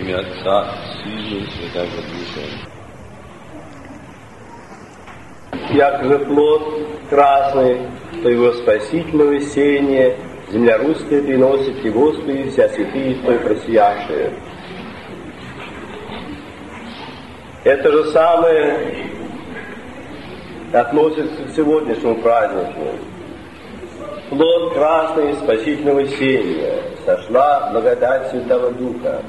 имя Отца, Сына и Святого Духа. Якоже плод красный Твоего спасительного сеяния, земля русская приносит и Господи, вся святые Твои просиявшие. Это же самое относится к сегодняшнему празднику. Плод красный спасительного сеяния, сошла благодать Святого Духа.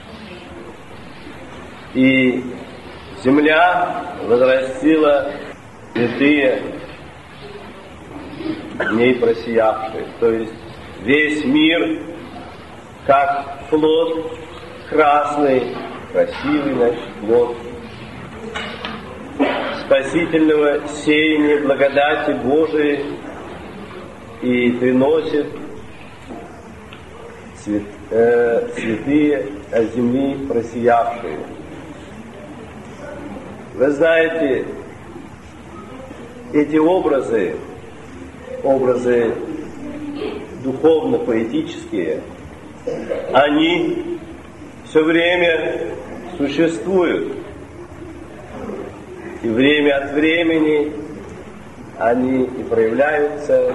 И земля возрастила святые, в ней просиявшие. То есть весь мир, как плод красный, красивый, значит, плод спасительного сеяния благодати Божией, и приносит святые от земли просиявшие. Вы знаете, эти образы духовно-поэтические, они все время существуют. И время от времени они и проявляются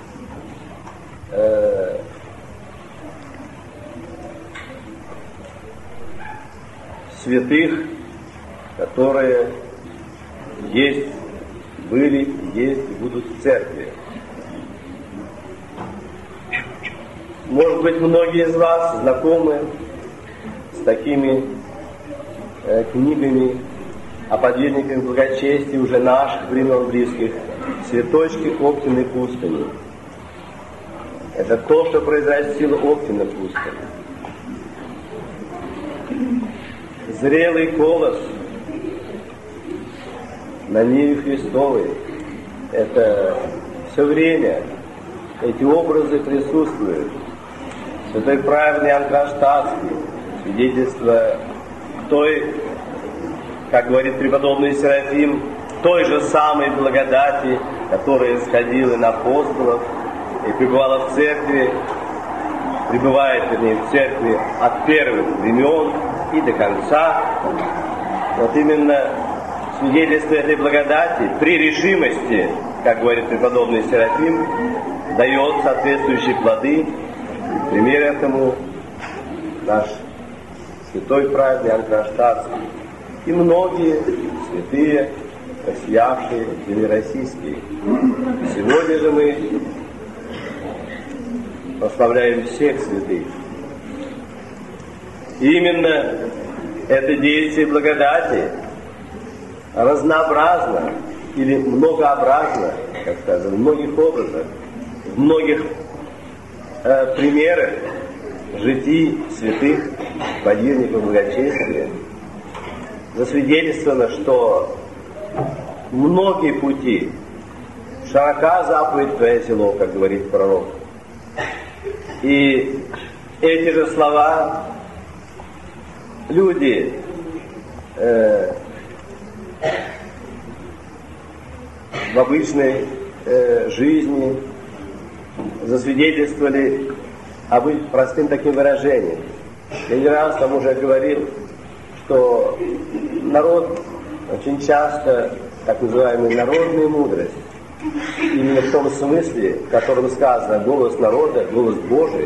святых, которые есть, были, есть и будут в церкви. Может быть, многие из вас знакомы с такими книгами о подвижниках благочестия уже наших времен близких, «Цветочки Оптиной пустыни». Это то, что произрастила Оптина пустыня. Зрелый колос на ниве Христовой. Это все время эти образы присутствуют. Святой праведный Иоанн Кронштадтский, свидетельство той, как говорит преподобный Серафим, той же самой благодати, которая исходила на апостолов и пребывала в церкви, пребывает, вернее, в церкви от первых времен и до конца. Вот именно свидетельство этой благодати при решимости, как говорит преподобный Серафим, дает соответствующие плоды. Пример этому наш святой праведный Иоанн Кронштадтский и многие святые, просиявшие земли российские. Сегодня же мы прославляем всех святых. И именно это действие благодати разнообразно или многообразно, как сказано, в многих образах, в многих примерах житий святых подвижников благочестия засвидетельствовано, что многие пути, широка заповедь Твоя село, как говорит пророк. И эти же слова люди в обычной жизни засвидетельствовали простым таким выражением. Я не раз там уже говорил, что народ очень часто, так называемая народная мудрость, именно в том смысле, в котором сказано голос народа, голос Божий,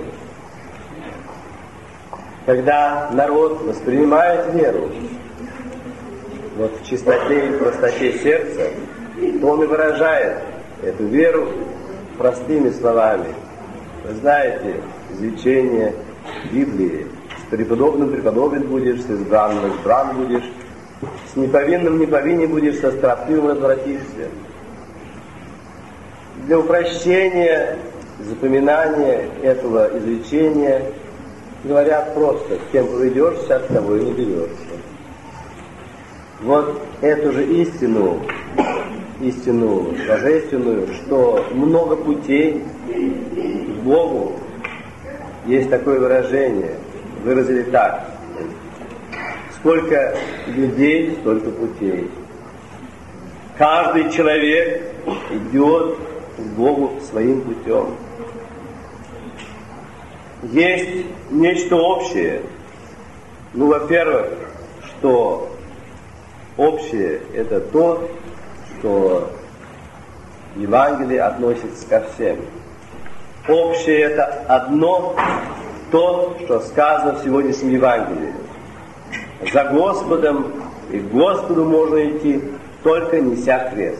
когда народ воспринимает веру вот в чистоте и простоте сердца, то он и выражает эту веру простыми словами. Вы знаете, изучение Библии: с преподобным преподобен будешь, с избранным избран будешь, с неповинным неповинен будешь, со строптивым возвратишься. Для упрощения запоминания этого изречения говорят просто: с кем поведешься, от того и не берешься. Вот эту же истину божественную, что много путей к Богу, есть такое выражение, выразили так: сколько людей, столько путей. Каждый человек идет к Богу своим путем. Есть нечто общее Ну, во-первых, что общее – это то, что Евангелие относится ко всем. Общее – это одно, то, что сказано в сегодняшнем Евангелии. За Господом и к Господу можно идти, только неся крест.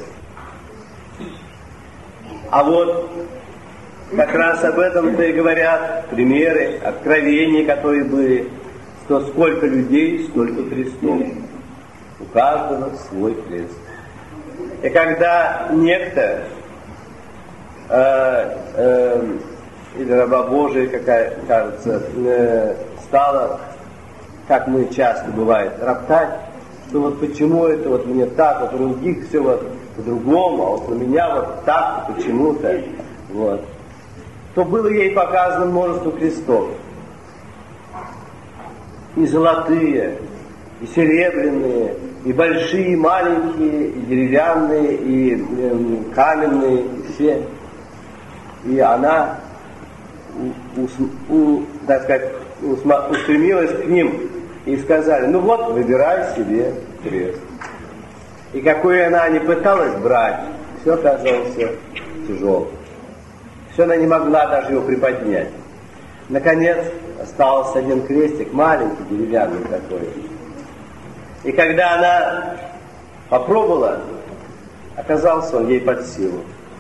А вот как раз об этом-то и говорят примеры, откровения, которые были, что сколько людей, столько крестов. У каждого свой крест. И когда некто или раба Божия, какая, кажется, стала, как мы часто бывает, роптать, что вот почему это вот мне так, вот у других все вот по-другому, а вот у меня вот так почему-то, вот, то было ей показано множество крестов. И золотые, и серебряные, и большие, и маленькие, и деревянные, и каменные, и все. И она, так сказать, устремилась к ним и сказали: ну вот, выбирай себе крест. И какой она не пыталась брать, все оказалось тяжелым. Все она не могла даже его приподнять. Наконец, остался один крестик, маленький, деревянный такой. И когда она попробовала, оказался он ей под силу.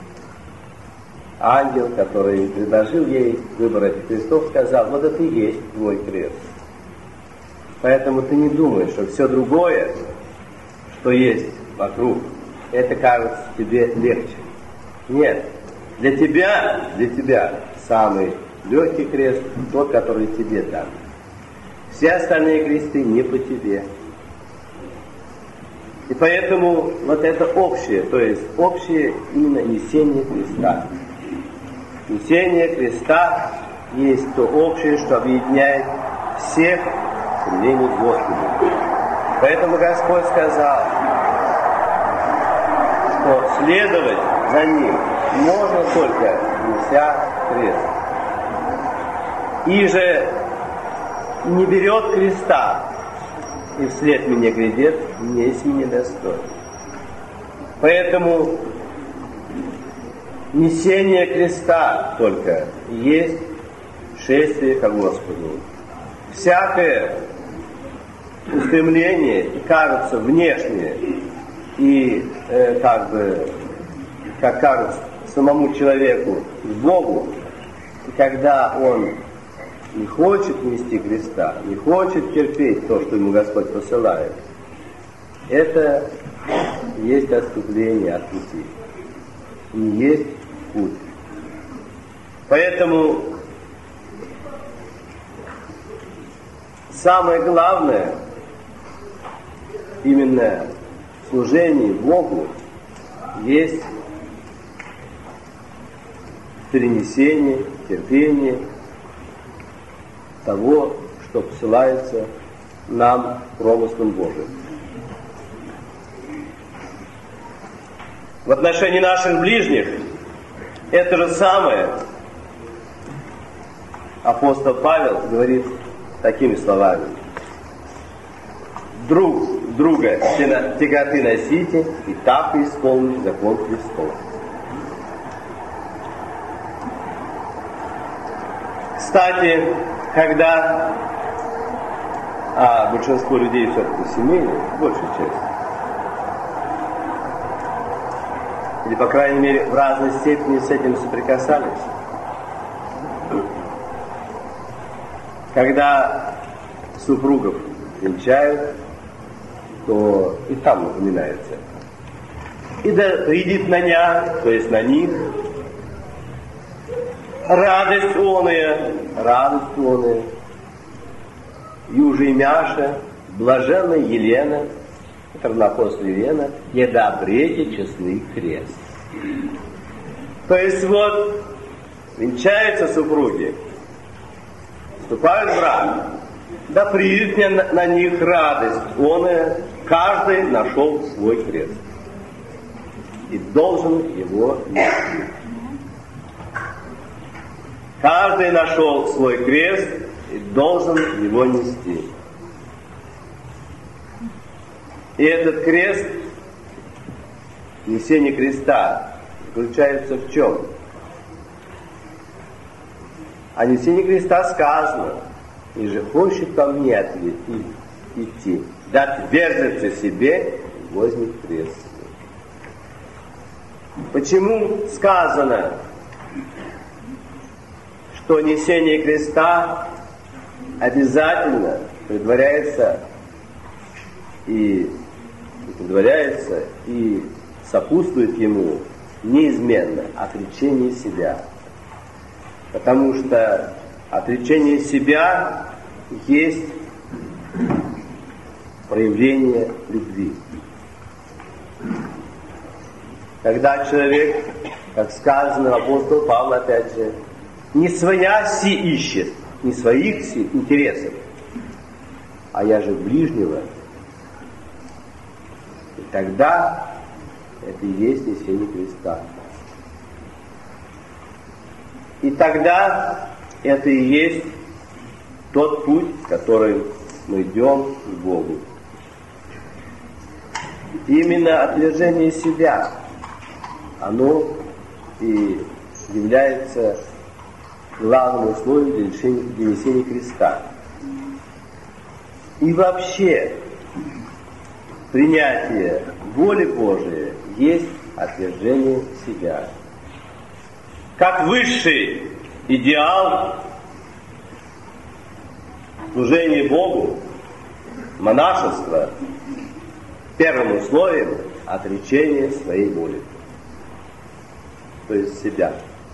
Ангел, который предложил ей выбор этих крестов, сказал: вот это и есть твой крест. Поэтому ты не думаешь, что все другое, что есть вокруг, это кажется тебе легче. Нет, для тебя самый легкий крест тот, который тебе дан. Все остальные кресты не по тебе. И поэтому вот это общее, то есть общее именно несение креста. Несение креста есть то общее, что объединяет всех в стремлении к Господу. Поэтому Господь сказал, что следовать за Ним можно только неся крест. И же не берет креста, и вслед мне глядит, неси недостоин. Поэтому несение креста только есть шествие ко Господу. Всякое устремление, кажется, внешнее, и как кажется самому человеку к Богу, и когда он не хочет нести креста, не хочет терпеть то, что ему Господь посылает, это есть отступление от пути. Не есть путь. Поэтому самое главное именно в служении Богу есть перенесение, терпение того, что посылается нам промыслом Божиим. В отношении наших ближних это же самое апостол Павел говорит такими словами: друг друга тяготы носите, и так исполните закон Христов. Кстати, когда большинство людей все-таки семейные, большая часть, или, по крайней мере, в разной степени с этим соприкасались, когда супругов венчают, то и там напоминается. И да придет на ня, то есть на них, радость оная, и уже имяша, блаженная Елена, равнопосле Елена, не добрете честный крест. То есть вот венчаются супруги, вступают в брак, да придет на них радость оная, каждый нашел свой крест и должен его нести. Каждый нашел свой крест и должен его нести. И этот крест, несение креста, заключается в чем? О несении креста сказано: и же хочет ко мне идти, да отвержется себе, возьмет крест. Почему сказано, что несение креста обязательно предваряется и сопутствует ему неизменно отречение себя? Потому что отречение себя есть проявление любви. Когда человек, как сказано, апостол Павел опять же, не своя си ищет, не своих си интересов, а я же ближнего, и тогда это и есть несение креста. И тогда это и есть тот путь, которым мы идем к Богу. Именно отвержение себя, оно и является главным условием для несения креста. И вообще принятие воли Божией есть отвержение себя. Как высший идеал служения Богу, монашество, первым условием отречение своей воли, то есть себя.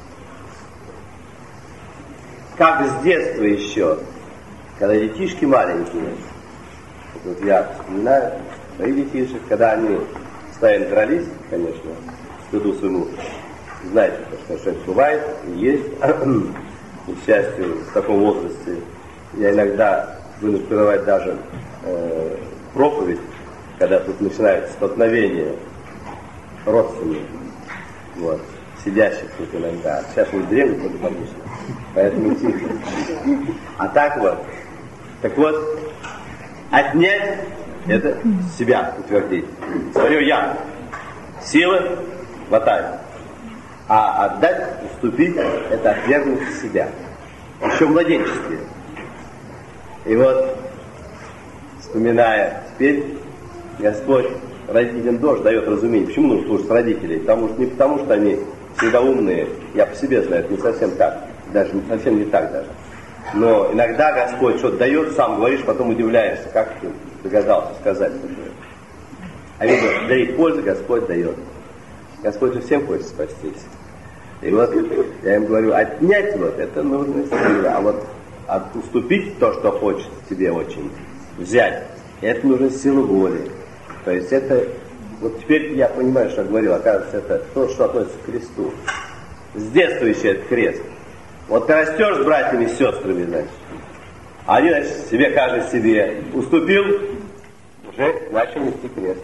Как с детства еще, когда детишки маленькие, вот я вспоминаю своих детишек, когда они постоянно дрались, конечно, стыду своему, знаете, что это бывает, и есть, к счастью, в таком возрасте. Я иногда вынужден прерывать даже проповедь, когда тут начинается столкновение родственников, вот, сидящих тут иногда. Сейчас мы дремлем, конечно, поэтому тихо. А так вот, отнять — это себя утвердить. Свое я. Силы хватает. А отдать, уступить — это отвергнуть себя. Еще в младенчестве. И вот, вспоминая теперь, Господь родителям тоже дает разумение. Почему нужно слушать родителей? Не потому, что они всегда умные. Я по себе знаю, это не совсем так. Даже не совсем не так даже. Но иногда Господь что-то дает, сам говоришь, потом удивляешься, как ты догадался сказать такое. А видно, для их пользы Господь дает. Господь же всем хочет спастись. И вот я им говорю, отнять вот это нужно сила, а вот уступить то, что хочет тебе очень, взять, это нужно сила воли. То есть это, вот теперь я понимаю, что я говорил, оказывается, это то, что относится к кресту. С детства еще этот крест. Вот ты растешь с братьями и сестрами, значит, они, значит, каждый себе уступил, уже начал нести крест.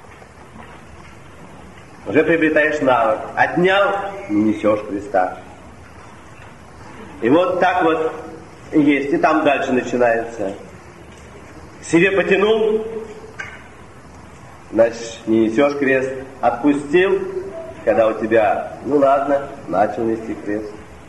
Уже приобретаешь навык. Отнял, не несешь креста. И вот так вот есть. И там дальше начинается. К себе потянул, значит, не несешь крест. Отпустил, когда у тебя, ну ладно, начал нести крест.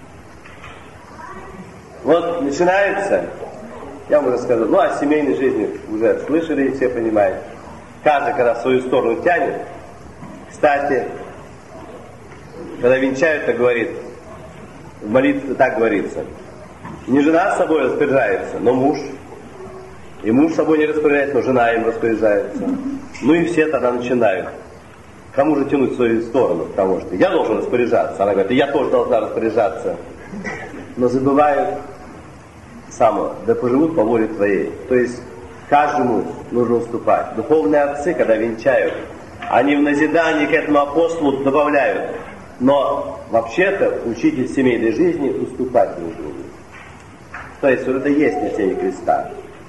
Вот начинается, я вам уже сказал, ну о семейной жизни уже слышали, все понимают. Каждый, когда в свою сторону тянет. Кстати, когда венчают, так говорит, в молитве так говорится, не жена с собой распоряжается, но муж. И муж с собой не распоряжается, но жена им распоряжается. Ну и все тогда начинают. Кому же тянуть в свою сторону? Потому что я должен распоряжаться. Она говорит, и я тоже должна распоряжаться. Но забывают само, да поживут по воле твоей. То есть каждому нужно уступать. Духовные отцы, когда венчают, они в назидании к этому апостолу добавляют. Но вообще-то учитель семейной жизни уступать друг другу. То есть вот это есть несение креста.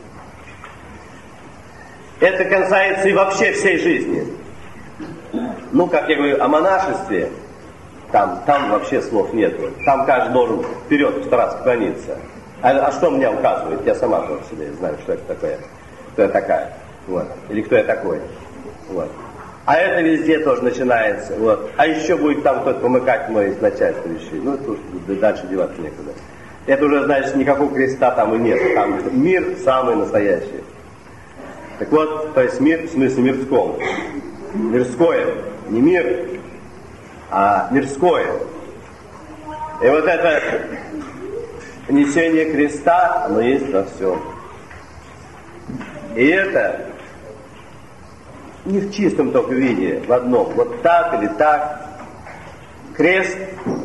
Это касается и вообще всей жизни. Ну, как я говорю, о монашестве, там вообще слов нет. Там каждый должен вперед стараться клониться. А что мне указывает? Я сама тоже себе знаю, что это такое. Кто я такая. Вот. Или кто я такой. Вот. А это везде тоже начинается. Вот. А еще будет там кто-то помыкать мой начальствующий. Ну, это уж дальше деваться некуда. Это уже, значит, никакого креста там и нет. Там мир самый настоящий. Так вот, то есть мир в смысле мирском. Мирское. Не мир, а мирское. И вот это несение креста, оно есть во всем. И это не в чистом только виде, в одном. Вот так или так. Крест.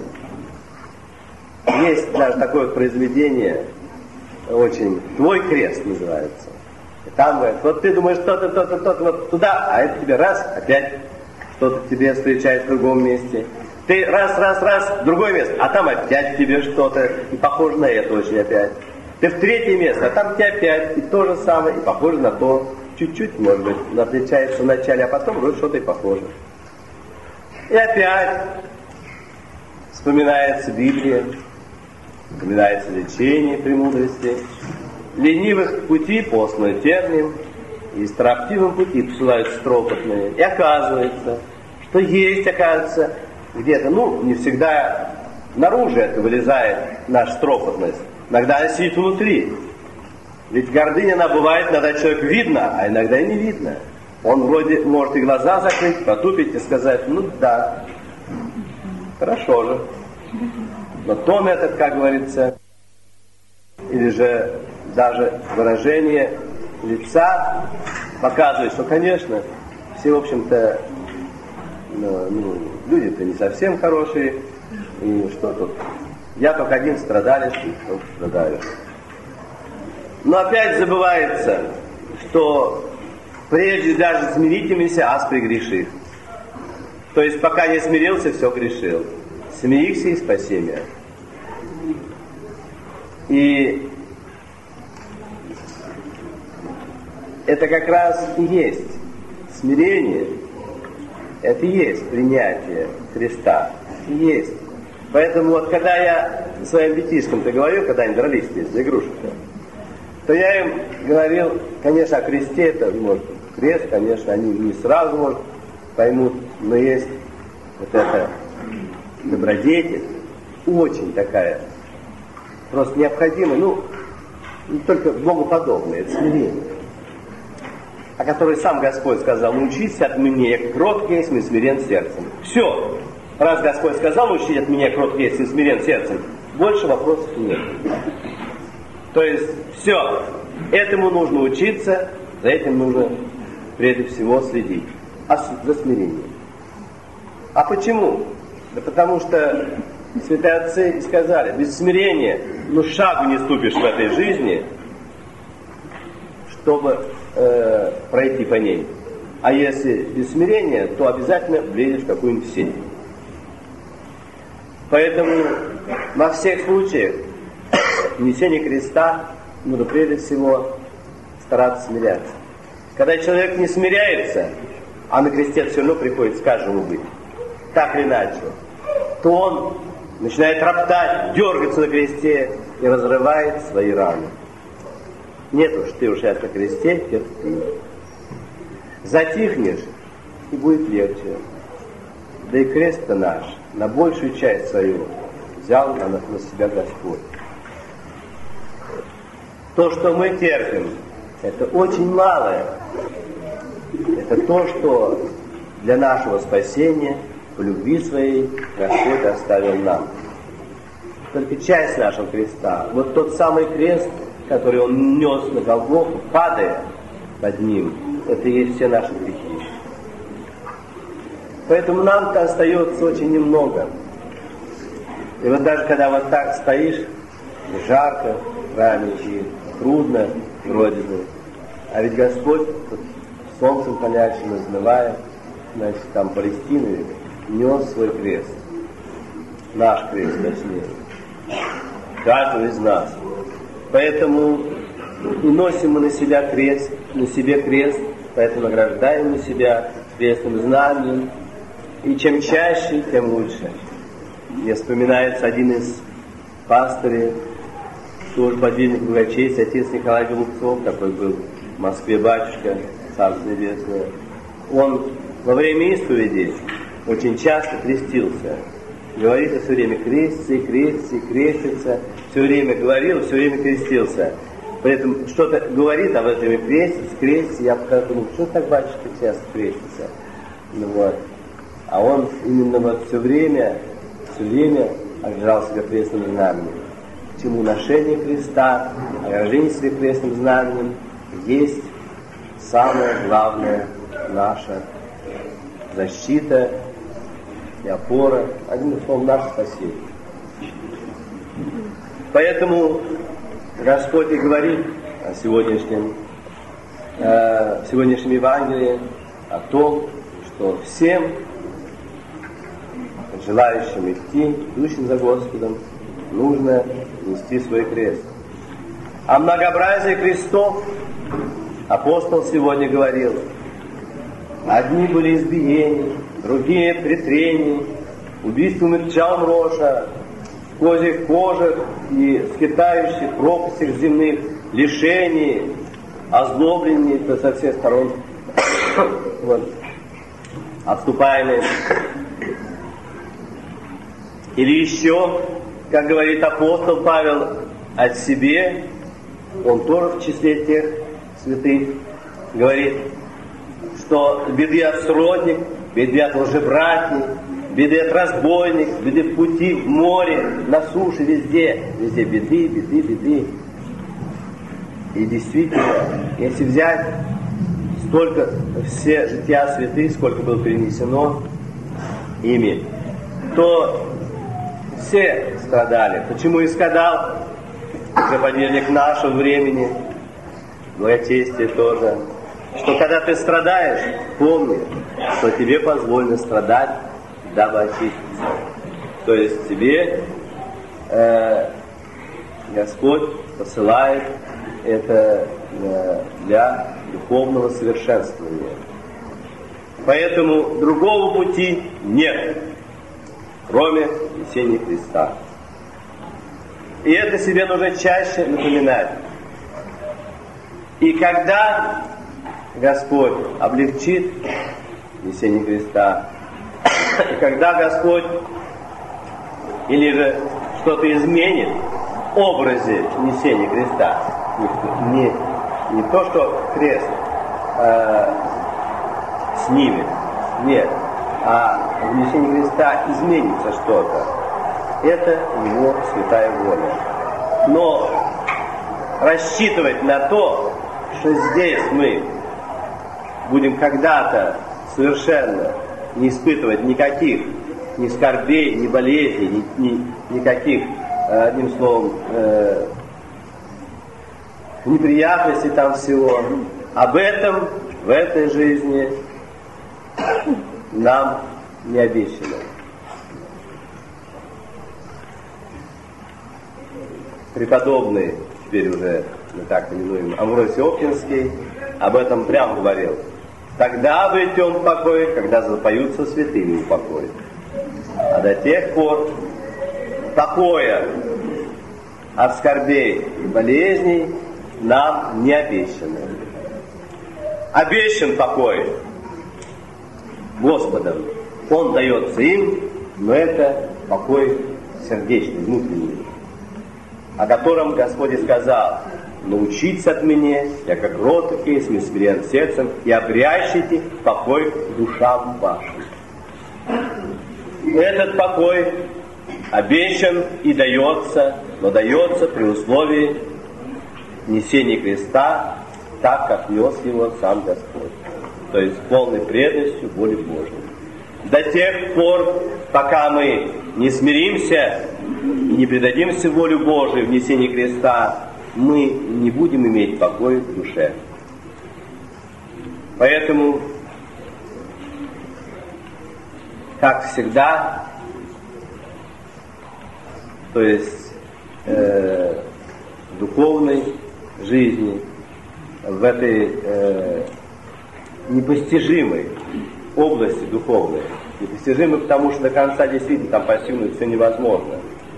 Есть даже такое произведение, очень, «Твой крест» называется. И там говорят, вот ты думаешь, то-то, вот туда, а это тебе раз, опять что-то тебе встречает в другом месте. Ты раз, в другое место, а там опять тебе что-то, и похоже на это очень опять. Ты в третье место, а там тебе опять, и то же самое, и похоже на то. Чуть-чуть, может быть, отличается вначале, а потом вроде что-то и похоже. И опять вспоминается Библия, вспоминается лечение премудрости. Ленивых пути посланы тернием, и строптивым пути посылают стропотные. И оказывается, что есть, оказывается, где-то, не всегда наружу это вылезает наша стропотность. Иногда она сидит внутри. Ведь гордыня, она бывает, иногда человек видно, а иногда и не видно. Он вроде может и глаза закрыть, потупить и сказать, да, хорошо же. Но тон этот, как говорится, или же даже выражение лица показывает, что, конечно, все, в общем-то, люди-то не совсем хорошие, и что тут? Я только один страдалец, и только страдаю. Но опять забывается, что прежде даже смиритесь, ас прегрешив. То есть пока не смирился, все грешил. Смирихся и спасения. И это как раз и есть смирение, это и есть принятие Христа, и есть. Поэтому вот когда я своим детишкам-то говорю, когда они дрались здесь за игрушек-то, то я им говорил, конечно, о кресте, это, может, крест, конечно, они не сразу, может, поймут, но есть вот эта добродетель, очень такая, просто необходимая, не только богоподобная, это смирение, о которой сам Господь сказал, научитесь от меня, кроткий есть и смирен сердцем. Все, раз Господь сказал, научитесь от меня, кроткий есть и смирен сердцем, больше вопросов нет. То есть, все, этому нужно учиться, за этим нужно прежде всего следить, за смирением. А почему? Да потому что святые отцы сказали, без смирения, шагу не ступишь в этой жизни, чтобы пройти по ней. А если без смирения, то обязательно влезешь в какую-нибудь сеть. Поэтому во всех случаях несение креста нужно прежде всего стараться смиряться. Когда человек не смиряется, а на кресте все равно приходится каждому быть, так или иначе, то он начинает роптать, дергаться на кресте и разрывает свои раны. Нет уж, ты уж сейчас на кресте, терпи. Затихнешь, и будет легче. Да и крест-то наш, на большую часть свою, взял на себя Господь. То, что мы терпим, это очень малое. Это то, что для нашего спасения, по любви своей, Господь оставил нам. Только часть нашего креста. Вот тот самый крест, который Он нес на Голгофу, падая под ним, это и есть все наши грехи. Поэтому нам-то остается очень немного. И вот даже когда вот так стоишь, жарко в храме, и трудно вроде бы, а ведь Господь солнцем палящим измывая, значит, там Палестины, нес свой крест. Наш крест, точнее. Каждого из нас. Поэтому и носим мы на себя крест, на себе крест, поэтому награждаем мы себя крестным знаменем. И чем чаще, тем лучше. Мне вспоминается один из пастырей, тоже подвижник благочестия, отец Николай Голубцов, такой был в Москве батюшка, Царство Небесное. он во время исповеди очень часто крестился. Говорит все время крестится и крестится и крестится. Все время говорил, все время крестился. При этом что-то говорит, а в это время крестится. Я подумал, что так батюшка часто крестится? Ну, вот. А он именно вот все время ограждал себя крестным знаменем. К чему ношение креста, ограждение себя крестным знаменем есть самая главная наша защита и опора, одним словом, наше спасение. Поэтому Господь и говорит о сегодняшнем Евангелии, о том, что всем желающим идти, идущим за Господом, нужно нести свой крест. О многообразии крестов апостол сегодня говорил. Одни были избиения, другие претрения, убийства мертвецам рожа, козьих кожах и скитающих пропастях земных, лишений, озлоблений со всех сторон, вот, отступаемые. Или еще, как говорит апостол Павел о себе, он тоже в числе тех святых, говорит, что беды от сродник, беды от лжебратьев, беды от разбойник, беды в пути, в море, на суше, везде беды. И действительно, если взять столько, все жития святых, сколько было перенесено ими, то все страдали. Почему и страдал проповедник нашего времени, благочестие тоже, что когда ты страдаешь, помни, что тебе позволено страдать, дабы очиститься. То есть тебе Господь посылает это для духовного совершенствования. Поэтому другого пути нет, кроме несения креста. И это себе нужно чаще напоминать. И когда Господь облегчит несение креста, и когда Господь или же что-то изменит в образе несения креста, не то, что крест снимет, нет, а в несении креста изменится что-то. Это его святая воля. Но рассчитывать на то, что здесь мы будем когда-то совершенно не испытывать никаких ни скорбей, ни болезней, никаких, одним словом, неприятностей там всего. Об этом в этой жизни нам не обещано. Преподобный, теперь уже мы так именуем, Амвросий Оптинский, об этом прямо говорил. Тогда обретем он покой, когда запоются святыми в покое. А до тех пор покоя от скорбей и болезней нам не обещано. Обещан покой Господом. Он дается им, но это покой сердечный, внутренний, о котором Господь и сказал: научитесь от меня, я как кроток есть, смирен сердцем, и обрящите покой душам вашим. Этот покой обещан и дается, но дается при условии несения креста, так как нес его сам Господь. То есть полной преданностью воле Божьей. До тех пор, пока мы не смиримся и не предадимся воле Божией в несении креста, мы не будем иметь покоя в душе. Поэтому, как всегда, то есть в духовной жизни, в этой непостижимой области духовной, непостижимой, потому что до конца действительно там постигнуть все невозможно.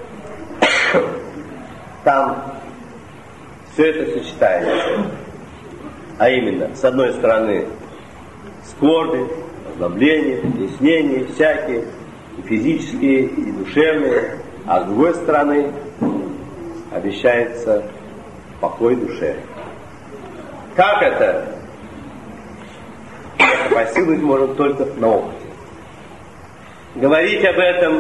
Там все это сочетается. А именно, с одной стороны, скорби, озлобления, притеснения всякие, и физические, и душевные, а с другой стороны обещается покой душе. Как это? Это постигнуть можно только на опыте. Говорить об этом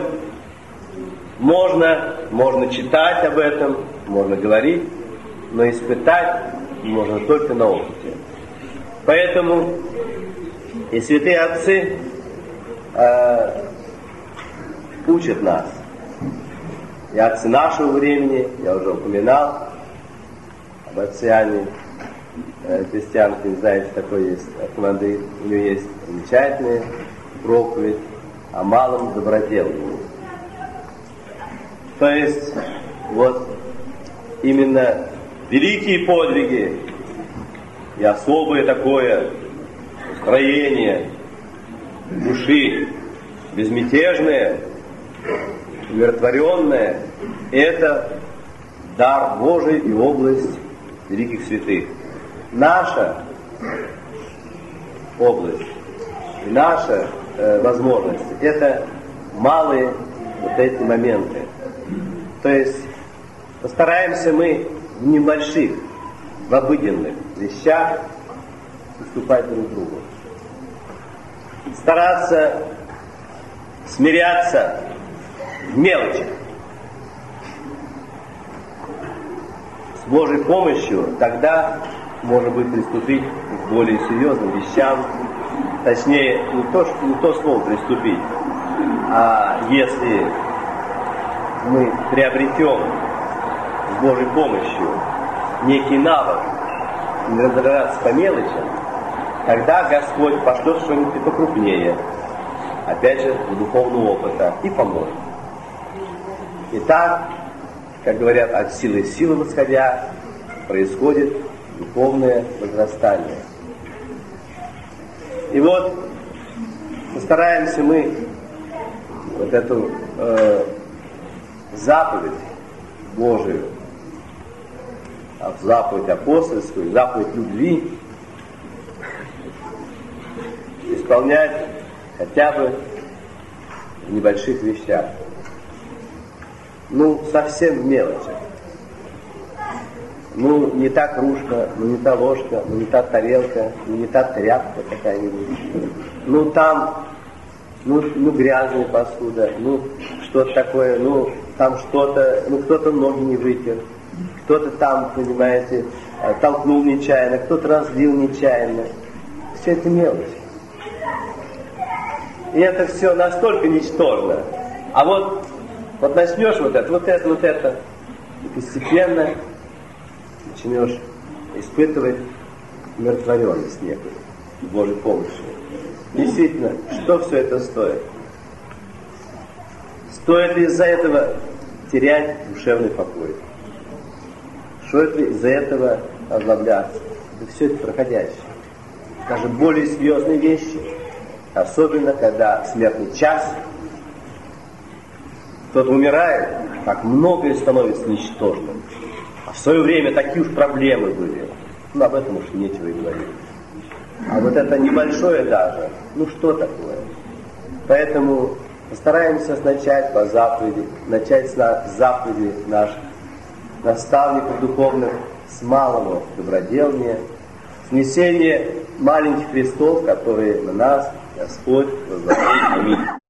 можно читать об этом, можно говорить, но испытать можно только на опыте. Поэтому и святые отцы учат нас. И отцы нашего времени, я уже упоминал об отце Иоанне Крестьянке, не знаете, такой есть Архимандрит, у него есть замечательная проповедь о малом доброделании. То есть, вот именно великие подвиги и особое такое устроение души, безмятежное, умиротворенное, это дар Божий и область великих святых. Наша область и наша возможность — это малые вот эти моменты. То есть постараемся мы в небольших, в обыденных вещах уступать друг другу. Стараться смиряться в мелочи. С Божьей помощью тогда можно будет приступить к более серьезным вещам. Точнее, не то слово приступить, а если мы приобретем с Божьей помощью некий навык не разбираться по мелочам, тогда Господь пошлет что-нибудь покрупнее, опять же, для духовного опыта, и поможет. Итак, как говорят, от силы силы восходя, происходит духовное возрастание. И вот постараемся мы вот эту заповедь Божию, заповедь апостольскую, заповедь любви исполнять хотя бы в небольших вещах. Совсем в мелочи. Не та кружка, не та ложка, не та тарелка, не та тряпка какая-нибудь. Там, грязная посуда, что-то такое, там что-то, кто-то ноги не вытер, кто-то там, понимаете, толкнул нечаянно, кто-то разлил нечаянно. Все это мелочи. И это все настолько ничтожно. А вот начнешь вот это, и постепенно начнешь испытывать умиротворенность некую, с Божьей помощью. Действительно, что все это стоит? Стоит ли из-за этого терять душевный покой? Стоит ли из-за этого озлобляться? Да все это проходящее. Даже более серьезные вещи, особенно когда смертный час, кто-то умирает, так многое становится ничтожным. А в свое время такие уж проблемы были. Об этом уж нечего и говорить. А вот это небольшое даже, что такое? Поэтому постараемся начать по заповеди, начать с заповеди наших наставников духовных, с малого доброделания, с несения маленьких крестов, которые на нас Господь возложил. Аминь.